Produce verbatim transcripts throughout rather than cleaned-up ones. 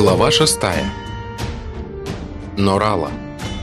Глава шестая. Норала.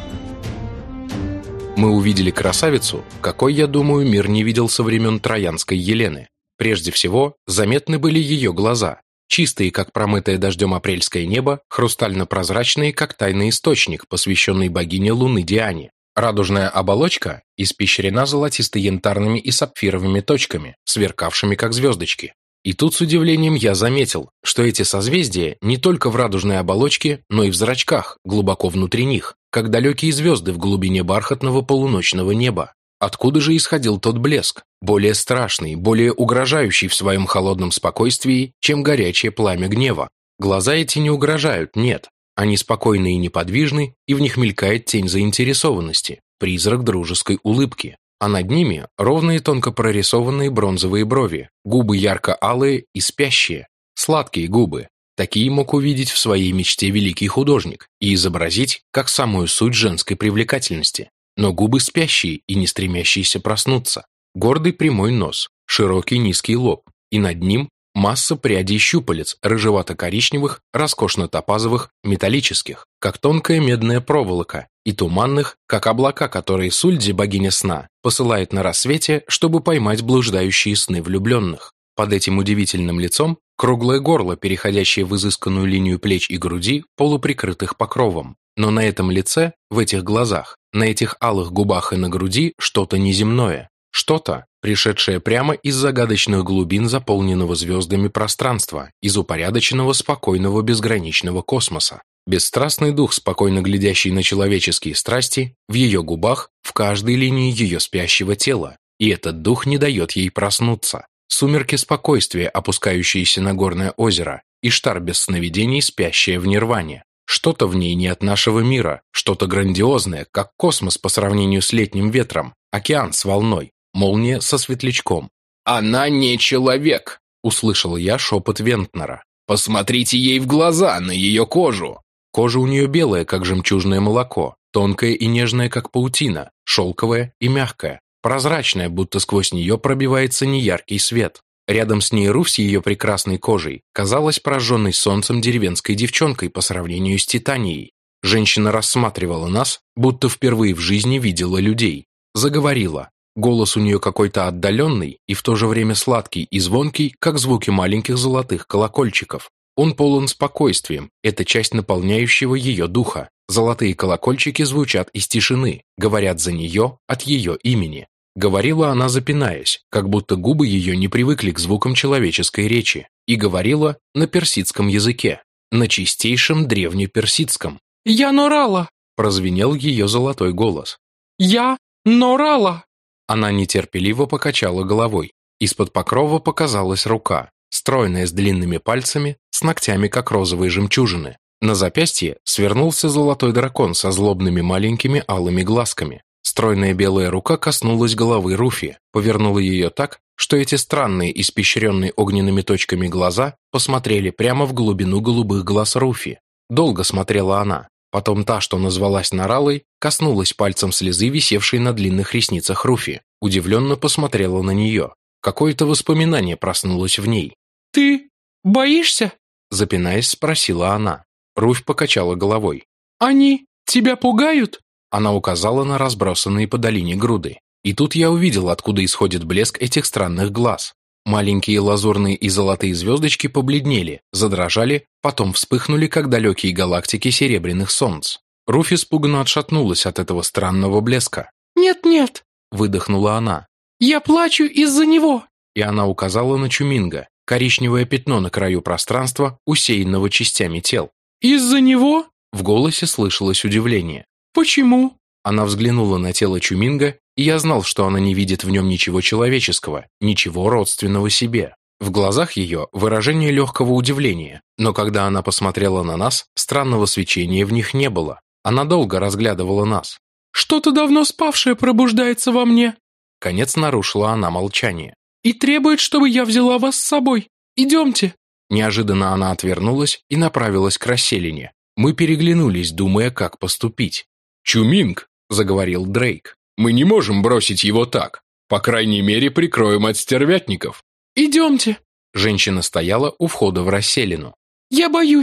Мы увидели красавицу, какой, я думаю, мир не видел со времен Троянской Елены. Прежде всего, заметны были ее глаза, чистые, как промытое дождем апрельское небо, хрустально-прозрачные, как тайный источник, посвященный богине Луны Диане. Радужная оболочка испещрена золотисто-янтарными и сапфировыми точками, сверкавшими, как звездочки. И тут с удивлением я заметил, что эти созвездия не только в радужной оболочке, но и в зрачках, глубоко внутри них, как далекие звезды в глубине бархатного полуночного неба. Откуда же исходил тот блеск, более страшный, более угрожающий в своем холодном спокойствии, чем горячее пламя гнева? Глаза эти не угрожают, нет. Они спокойны и неподвижны, и в них мелькает тень заинтересованности, призрак дружеской улыбки. А над ними ровные тонко прорисованные бронзовые брови, губы ярко-алые и спящие, сладкие губы. Такие мог увидеть в своей мечте великий художник и изобразить как самую суть женской привлекательности. Но губы спящие и не стремящиеся проснуться. Гордый прямой нос, широкий низкий лоб, и над ним масса прядей щупалец, рыжевато-коричневых, роскошно-топазовых, металлических, как тонкая медная проволока, и туманных, как облака, которые Сульди, богиня сна, посылает на рассвете, чтобы поймать блуждающие сны влюбленных. Под этим удивительным лицом круглое горло, переходящее в изысканную линию плеч и груди, полуприкрытых покровом. Но на этом лице, в этих глазах, на этих алых губах и на груди что-то неземное. Что-то, пришедшее прямо из загадочных глубин заполненного звездами пространства, из упорядоченного, спокойного, безграничного космоса. Бесстрастный дух, спокойно глядящий на человеческие страсти, в ее губах, в каждой линии ее спящего тела, и этот дух не дает ей проснуться. Сумерки спокойствия, опускающиеся на горное озеро, и Иштар без сновидений, спящая в нирване. Что-то в ней не от нашего мира, что-то грандиозное, как космос по сравнению с летним ветром, океан с волной, молния со светлячком. «Она не человек!» — услышал я шепот Вентнера. «Посмотрите ей в глаза, на ее кожу!» Кожа у нее белая, как жемчужное молоко, тонкая и нежная, как паутина, шелковая и мягкая, прозрачная, будто сквозь нее пробивается неяркий свет. Рядом с ней Руфь с ее прекрасной кожей казалась прожженной солнцем деревенской девчонкой по сравнению с Титанией. Женщина рассматривала нас, будто впервые в жизни видела людей. Заговорила. Голос у нее какой-то отдаленный и в то же время сладкий и звонкий, как звуки маленьких золотых колокольчиков. Он полон спокойствием, это часть наполняющего ее духа. Золотые колокольчики звучат из тишины, говорят за нее от ее имени. Говорила она, запинаясь, как будто губы ее не привыкли к звукам человеческой речи, и говорила на персидском языке, на чистейшем древнеперсидском. «Я Норала!» – прозвенел ее золотой голос. «Я Норала!» Она нетерпеливо покачала головой. Из-под покрова показалась рука, стройная с длинными пальцами, с ногтями, как розовые жемчужины. На запястье свернулся золотой дракон со злобными маленькими алыми глазками. Стройная белая рука коснулась головы Руфи, повернула ее так, что эти странные, испещренные огненными точками глаза посмотрели прямо в глубину голубых глаз Руфи. Долго смотрела она. Потом та, что назвалась Норалой, коснулась пальцем слезы, висевшей на длинных ресницах Руфи, удивленно посмотрела на нее. Какое-то воспоминание проснулось в ней. «Ты боишься?» – запинаясь, спросила она. Руфь покачала головой. «Они тебя пугают?» Она указала на разбросанные по долине груды. И тут я увидел, откуда исходит блеск этих странных глаз. Маленькие лазурные и золотые звездочки побледнели, задрожали, потом вспыхнули, как далекие галактики серебряных солнц. Руфь испуганно отшатнулась от этого странного блеска. «Нет-нет», – выдохнула она. «Я плачу из-за него!» И она указала на Чуминга, коричневое пятно на краю пространства, усеянного частями тел. «Из-за него?» В голосе слышалось удивление. «Почему?» Она взглянула на тело Чуминга, и я знал, что она не видит в нем ничего человеческого, ничего родственного себе. В глазах ее выражение легкого удивления, но когда она посмотрела на нас, странного свечения в них не было. Она долго разглядывала нас. «Что-то давно спавшее пробуждается во мне». Конец нарушила она молчание. «И требует, чтобы я взяла вас с собой. Идемте». Неожиданно она отвернулась и направилась к расселине. Мы переглянулись, думая, как поступить. «Чуминг», — заговорил Дрейк, — «мы не можем бросить его так. По крайней мере, прикроем от стервятников». «Идемте». Женщина стояла у входа в расселину. «Я боюсь.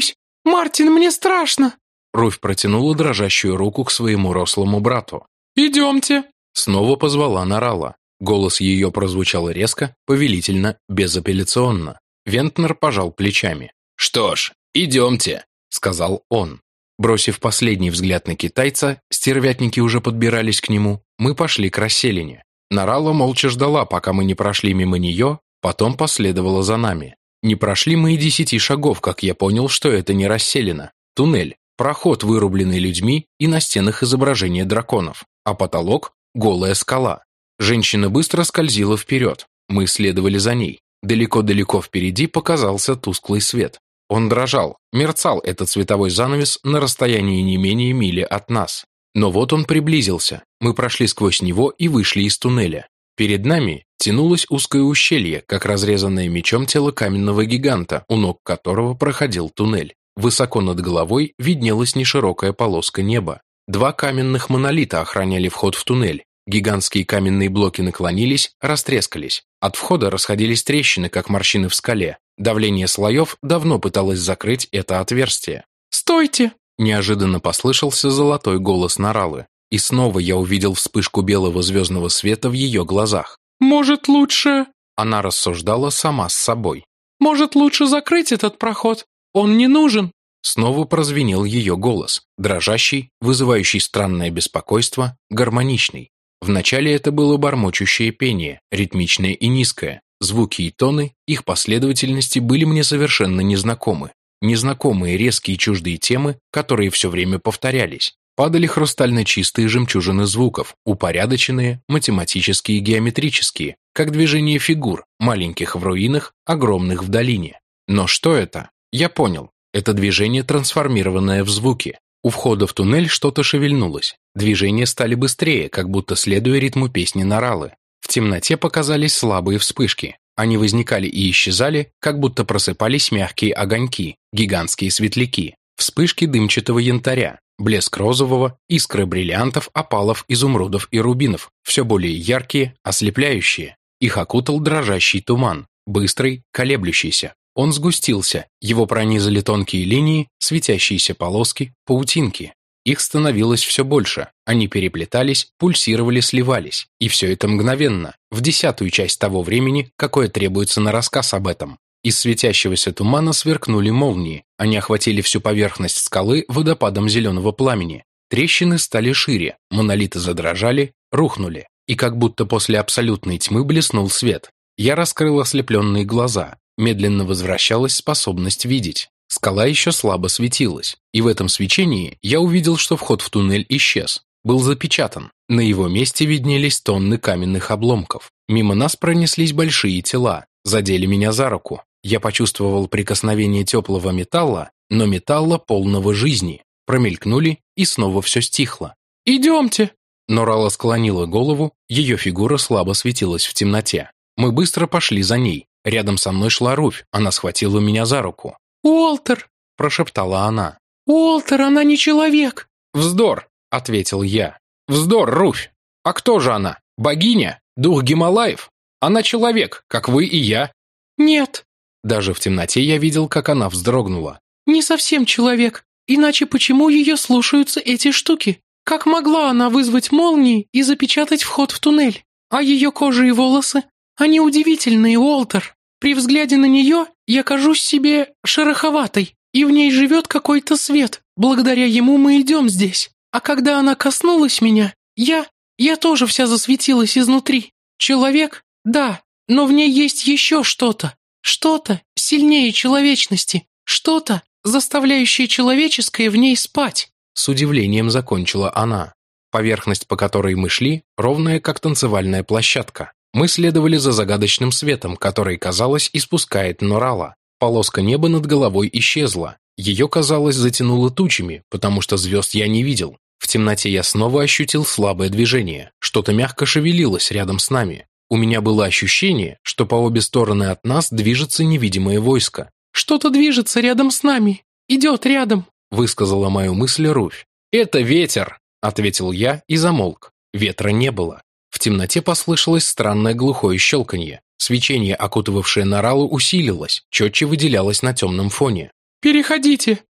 Мартин, мне страшно!» Руфь протянула дрожащую руку к своему рослому брату. «Идемте!» Снова позвала Нарала. Голос ее прозвучал резко, повелительно, безапелляционно. Вентнер пожал плечами. «Что ж, идемте», — сказал он. Бросив последний взгляд на китайца, стервятники уже подбирались к нему, мы пошли к расселине. Нарала молча ждала, пока мы не прошли мимо нее, потом последовала за нами. Не прошли мы и десяти шагов, как я понял, что это не расселина. Туннель, проход, вырубленный людьми, и на стенах изображение драконов, а потолок — голая скала. Женщина быстро скользила вперед, мы следовали за ней. Далеко-далеко впереди показался тусклый свет. Он дрожал, мерцал этот световой занавес на расстоянии не менее мили от нас. Но вот он приблизился, мы прошли сквозь него и вышли из туннеля. Перед нами тянулось узкое ущелье, как разрезанное мечом тело каменного гиганта, у ног которого проходил туннель. Высоко над головой виднелась неширокая полоска неба. Два каменных монолита охраняли вход в туннель. Гигантские каменные блоки наклонились, растрескались. От входа расходились трещины, как морщины в скале. Давление слоев давно пыталось закрыть это отверстие. «Стойте!» Неожиданно послышался золотой голос Наралы. И снова я увидел вспышку белого звездного света в ее глазах. «Может, лучше...» Она рассуждала сама с собой. «Может, лучше закрыть этот проход? Он не нужен!» Снова прозвенел ее голос, дрожащий, вызывающий странное беспокойство, гармоничный. Вначале это было бормочущее пение, ритмичное и низкое. Звуки и тоны, их последовательности были мне совершенно незнакомы. Незнакомые, резкие, чуждые темы, которые все время повторялись. Падали хрустально чистые жемчужины звуков, упорядоченные, математические и геометрические, как движение фигур, маленьких в руинах, огромных в долине. Но что это? Я понял. Это движение, трансформированное в звуки. У входа в туннель что-то шевельнулось. Движения стали быстрее, как будто следуя ритму песни Наралы. В темноте показались слабые вспышки. Они возникали и исчезали, как будто просыпались мягкие огоньки, гигантские светляки, вспышки дымчатого янтаря, блеск розового, искры бриллиантов, опалов, изумрудов и рубинов, все более яркие, ослепляющие. Их окутал дрожащий туман, быстрый, колеблющийся. Он сгустился, его пронизали тонкие линии, светящиеся полоски, паутинки. Их становилось все больше, они переплетались, пульсировали, сливались. И все это мгновенно, в десятую часть того времени, какое требуется на рассказ об этом. Из светящегося тумана сверкнули молнии, они охватили всю поверхность скалы водопадом зеленого пламени. Трещины стали шире, монолиты задрожали, рухнули. И как будто после абсолютной тьмы блеснул свет. Я раскрыл ослепленные глаза, медленно возвращалась способность видеть. Скала еще слабо светилась, и в этом свечении я увидел, что вход в туннель исчез, был запечатан. На его месте виднелись тонны каменных обломков. Мимо нас пронеслись большие тела, задели меня за руку. Я почувствовал прикосновение теплого металла, но металла полного жизни. Промелькнули, и снова все стихло. «Идемте!» Норала склонила голову, ее фигура слабо светилась в темноте. Мы быстро пошли за ней. Рядом со мной шла Руфь, она схватила меня за руку. «Уолтер!» – прошептала она. «Уолтер, она не человек!» «Вздор!» – ответил я. «Вздор, Руфь! А кто же она? Богиня? Дух Гималаев? Она человек, как вы и я!» «Нет!» Даже в темноте я видел, как она вздрогнула. «Не совсем человек. Иначе почему ее слушаются эти штуки? Как могла она вызвать молнии и запечатать вход в туннель? А ее кожа и волосы? Они удивительные, Уолтер. При взгляде на нее я кажусь себе шероховатой, и в ней живет какой-то свет. Благодаря ему мы идем здесь. А когда она коснулась меня, я... я тоже вся засветилась изнутри. Человек? Да, но в ней есть еще что-то. Что-то сильнее человечности. Что-то, заставляющее человеческое в ней спать». С удивлением закончила она. Поверхность, по которой мы шли, ровная, как танцевальная площадка. Мы следовали за загадочным светом, который, казалось, испускает Норала. Полоска неба над головой исчезла. Ее, казалось, затянуло тучами, потому что звезд я не видел. В темноте я снова ощутил слабое движение. Что-то мягко шевелилось рядом с нами. У меня было ощущение, что по обе стороны от нас движется невидимое войско. «Что-то движется рядом с нами. Идет рядом», — высказала мою мысль Руфь. «Это ветер», — ответил я и замолк. Ветра не было. В темноте послышалось странное глухое щелканье. Свечение, окутывавшее Норалу, усилилось, четче выделялось на темном фоне. «Переходите»,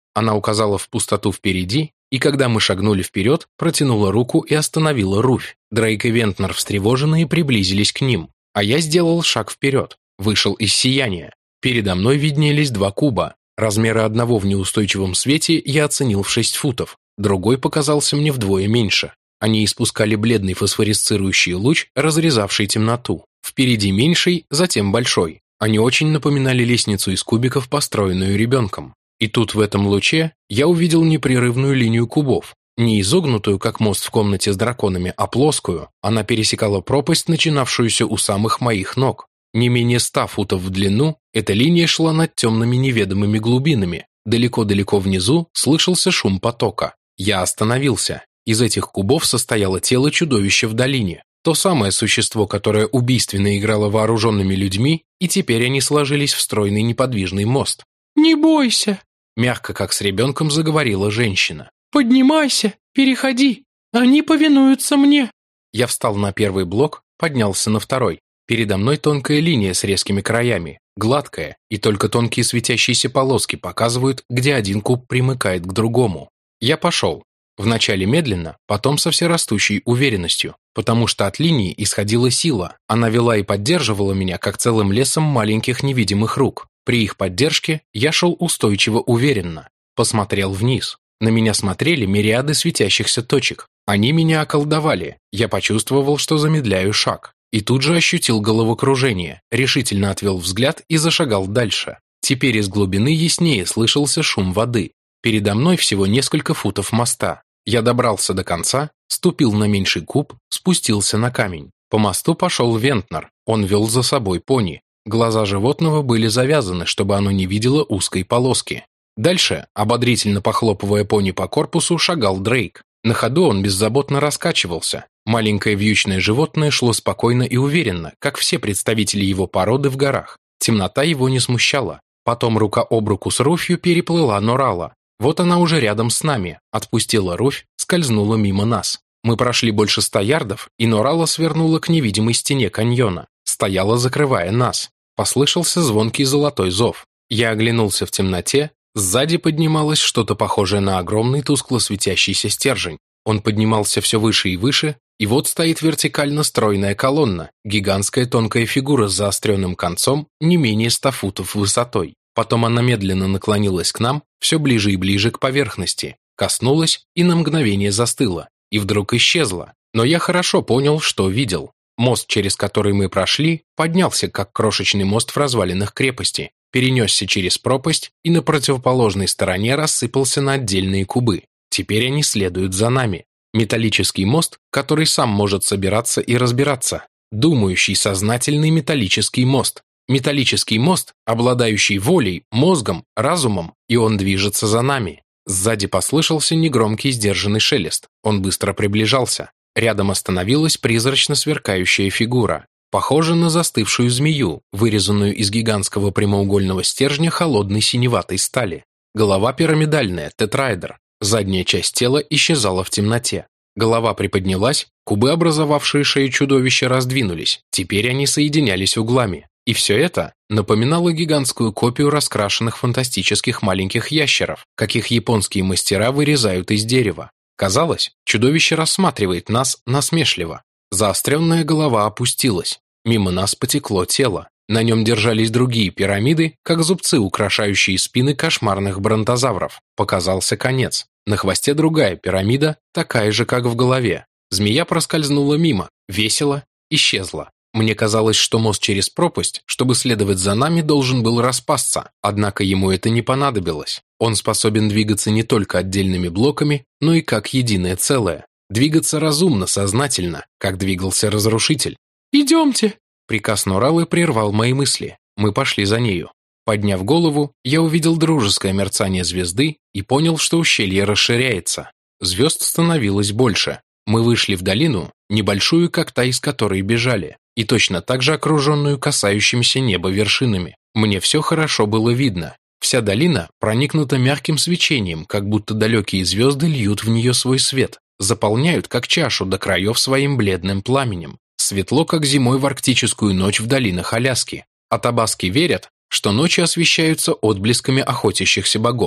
Она указала в пустоту впереди, и когда мы шагнули вперед, протянула руку и остановила Руфь. Дрейк и Вентнер, встревоженные, приблизились к ним, а я сделал шаг вперед, вышел из сияния. Передо мной виднелись два куба. Размеры одного в неустойчивом свете я оценил в шесть футов, другой показался мне вдвое меньше. Они испускали бледный фосфорисцирующий луч, разрезавший темноту. Впереди меньший, затем большой. Они очень напоминали лестницу из кубиков, построенную ребенком. И тут в этом луче я увидел непрерывную линию кубов. Не изогнутую, как мост в комнате с драконами, а плоскую. Она пересекала пропасть, начинавшуюся у самых моих ног. Не менее ста футов в длину, эта линия шла над темными неведомыми глубинами. Далеко-далеко внизу слышался шум потока. Я остановился. Из этих кубов состояло тело чудовища в долине. То самое существо, которое убийственно играло вооруженными людьми, и теперь они сложились в стройный неподвижный мост. «Не бойся», — мягко, как с ребенком, заговорила женщина. «Поднимайся, переходи, они повинуются мне». Я встал на первый блок, поднялся на второй. Передо мной тонкая линия с резкими краями, гладкая, и только тонкие светящиеся полоски показывают, где один куб примыкает к другому. Я пошел. Вначале медленно, потом со всерастущей уверенностью, потому что от линии исходила сила. Она вела и поддерживала меня, как целым лесом маленьких невидимых рук. При их поддержке я шел устойчиво уверенно. Посмотрел вниз. На меня смотрели мириады светящихся точек. Они меня околдовали. Я почувствовал, что замедляю шаг. И тут же ощутил головокружение, решительно отвел взгляд и зашагал дальше. Теперь из глубины яснее слышался шум воды. Передо мной всего несколько футов моста. Я добрался до конца, ступил на меньший куб, спустился на камень. По мосту пошел Вентнер, он вел за собой пони. Глаза животного были завязаны, чтобы оно не видело узкой полоски. Дальше, ободрительно похлопывая пони по корпусу, шагал Дрейк. На ходу он беззаботно раскачивался. Маленькое вьючное животное шло спокойно и уверенно, как все представители его породы в горах. Темнота его не смущала. Потом рука об руку с Руфью переплыла Норала. Вот она уже рядом с нами, отпустила Руфь, скользнула мимо нас. Мы прошли больше ста ярдов, и Норала свернула к невидимой стене каньона. Стояла, закрывая нас. Послышался звонкий золотой зов. Я оглянулся в темноте. Сзади поднималось что-то похожее на огромный тускло светящийся стержень. Он поднимался все выше и выше, и вот стоит вертикально стройная колонна, гигантская тонкая фигура с заостренным концом, не менее ста футов высотой. Потом она медленно наклонилась к нам, все ближе и ближе к поверхности, коснулась и на мгновение застыла, и вдруг исчезла. Но я хорошо понял, что видел. Мост, через который мы прошли, поднялся, как крошечный мост в развалинах крепости, перенесся через пропасть и на противоположной стороне рассыпался на отдельные кубы. Теперь они следуют за нами. Металлический мост, который сам может собираться и разбираться. Думающий, сознательный металлический мост. Металлический мост, обладающий волей, мозгом, разумом, и он движется за нами. Сзади послышался негромкий сдержанный шелест. Он быстро приближался. Рядом остановилась призрачно сверкающая фигура. Похожа на застывшую змею, вырезанную из гигантского прямоугольного стержня холодной синеватой стали. Голова пирамидальная, тетраэдр. Задняя часть тела исчезала в темноте. Голова приподнялась, кубы, образовавшие шею чудовища, раздвинулись. Теперь они соединялись углами. И все это напоминало гигантскую копию раскрашенных фантастических маленьких ящеров, каких японские мастера вырезают из дерева. Казалось, чудовище рассматривает нас насмешливо. Заостренная голова опустилась. Мимо нас потекло тело. На нем держались другие пирамиды, как зубцы, украшающие спины кошмарных бронтозавров. Показался конец. На хвосте другая пирамида, такая же, как в голове. Змея проскользнула мимо, весело, исчезла. Мне казалось, что мост через пропасть, чтобы следовать за нами, должен был распасться, однако ему это не понадобилось. Он способен двигаться не только отдельными блоками, но и как единое целое. Двигаться разумно, сознательно, как двигался Разрушитель. «Идемте!» Приказ Норалы прервал мои мысли. Мы пошли за нею. Подняв голову, я увидел дружеское мерцание звезды и понял, что ущелье расширяется. Звезд становилось больше. Мы вышли в долину, небольшую, как та, из которой бежали, и точно так же окруженную касающимися неба вершинами. Мне все хорошо было видно. Вся долина проникнута мягким свечением, как будто далекие звезды льют в нее свой свет, заполняют, как чашу, до краев своим бледным пламенем. Светло, как зимой в арктическую ночь в долинах Аляски. Атабаски верят, что ночи освещаются отблесками охотящихся богов.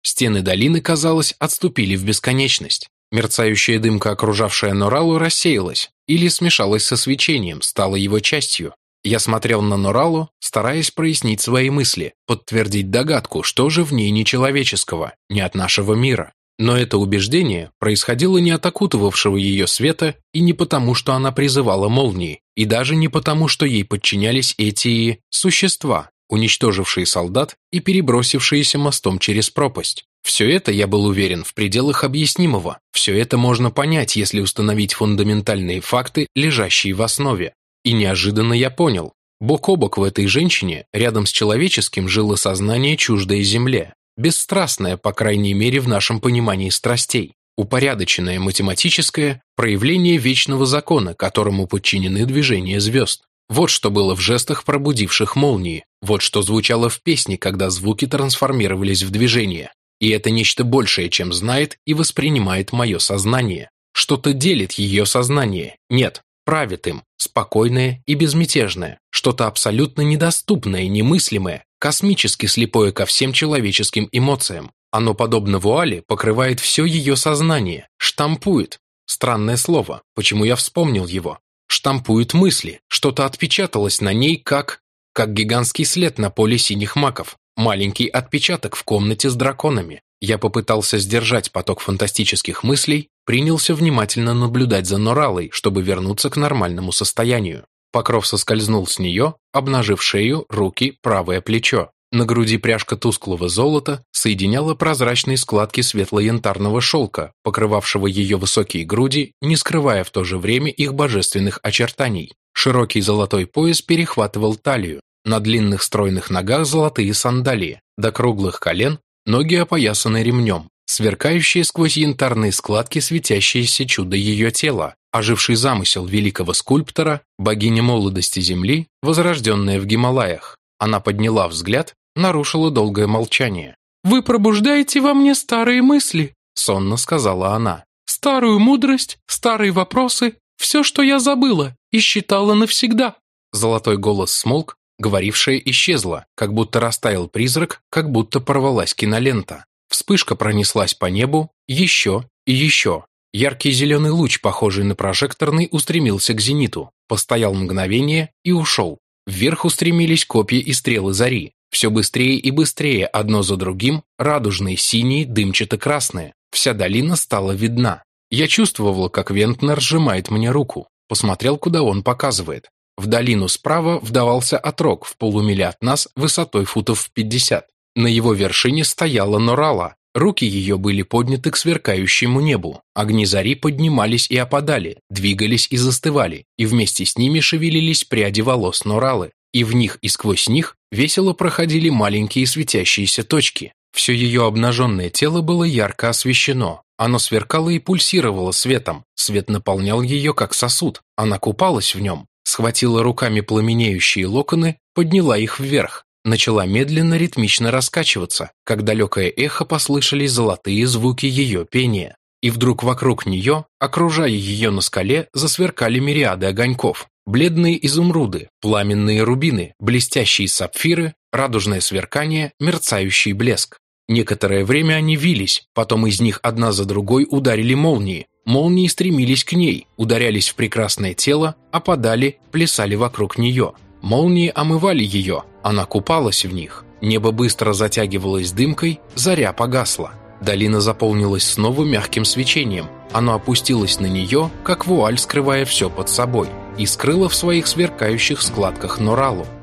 Стены долины, казалось, отступили в бесконечность. Мерцающая дымка, окружавшая Норалу, рассеялась или смешалась со свечением, стала его частью. Я смотрел на Норалу, стараясь прояснить свои мысли, подтвердить догадку, что же в ней нечеловеческого, не от нашего мира. Но это убеждение происходило не от окутывавшего ее света и не потому, что она призывала молнии, и даже не потому, что ей подчинялись эти существа, уничтожившие солдат и перебросившиеся мостом через пропасть. Все это, я был уверен, в пределах объяснимого. Все это можно понять, если установить фундаментальные факты, лежащие в основе. И неожиданно я понял. Бок о бок в этой женщине, рядом с человеческим, жило сознание, чуждое земле. Бесстрастное, по крайней мере, в нашем понимании страстей. Упорядоченное математическое проявление вечного закона, которому подчинены движения звезд. Вот что было в жестах, пробудивших молнии. Вот что звучало в песне, когда звуки трансформировались в движение. И это нечто большее, чем знает и воспринимает мое сознание. Что-то делит ее сознание. Нет, правит им, спокойное и безмятежное. Что-то абсолютно недоступное, немыслимое, космически слепое ко всем человеческим эмоциям. Оно, подобно вуале, покрывает все ее сознание, штампует. Странное слово, почему я вспомнил его? Штампует мысли, что-то отпечаталось на ней, как... как гигантский след на поле синих маков. Маленький отпечаток в комнате с драконами. Я попытался сдержать поток фантастических мыслей, принялся внимательно наблюдать за Норалой, чтобы вернуться к нормальному состоянию. Покров соскользнул с нее, обнажив шею, руки, правое плечо. На груди пряжка тусклого золота соединяла прозрачные складки светло-янтарного шелка, покрывавшего ее высокие груди, не скрывая в то же время их божественных очертаний. Широкий золотой пояс перехватывал талию. На длинных стройных ногах золотые сандалии, до круглых колен ноги опоясаны ремнем, сверкающие сквозь янтарные складки светящееся чудо ее тела, оживший замысел великого скульптора, богиня молодости земли, возрожденная в Гималаях. Она подняла взгляд, нарушила долгое молчание. «Вы пробуждаете во мне старые мысли», — сонно сказала она. «Старую мудрость, старые вопросы, все, что я забыла и считала навсегда». Золотой голос смолк, говорившая исчезла, как будто растаял призрак, как будто порвалась кинолента. Вспышка пронеслась по небу, еще и еще. Яркий зеленый луч, похожий на прожекторный, устремился к зениту, постоял мгновение и ушел. Вверх устремились копья и стрелы зари. Все быстрее и быстрее, одно за другим, радужные, синие, дымчато-красные. Вся долина стала видна. Я чувствовал, как Вентнер сжимает мне руку. Посмотрел, куда он показывает. В долину справа вдавался отрог в полумиле от нас высотой футов в пятьдесят. На его вершине стояла Норала. Руки ее были подняты к сверкающему небу. Огни зари поднимались и опадали, двигались и застывали, и вместе с ними шевелились пряди волос Норалы. И в них и сквозь них весело проходили маленькие светящиеся точки. Все ее обнаженное тело было ярко освещено. Оно сверкало и пульсировало светом. Свет наполнял ее как сосуд. Она купалась в нем. Схватила руками пламенеющие локоны, подняла их вверх, начала медленно, ритмично раскачиваться, как далекое эхо послышались золотые звуки ее пения. И вдруг вокруг нее, окружая ее на скале, засверкали мириады огоньков. Бледные изумруды, пламенные рубины, блестящие сапфиры, радужное сверкание, мерцающий блеск. Некоторое время они вились, потом из них одна за другой ударили молнии. Молнии стремились к ней, ударялись в прекрасное тело, опадали, плясали вокруг нее. Молнии омывали ее, она купалась в них. Небо быстро затягивалось дымкой, заря погасла. Долина заполнилась снова мягким свечением. Оно опустилось на нее, как вуаль, скрывая все под собой, и скрыло в своих сверкающих складках Норалу.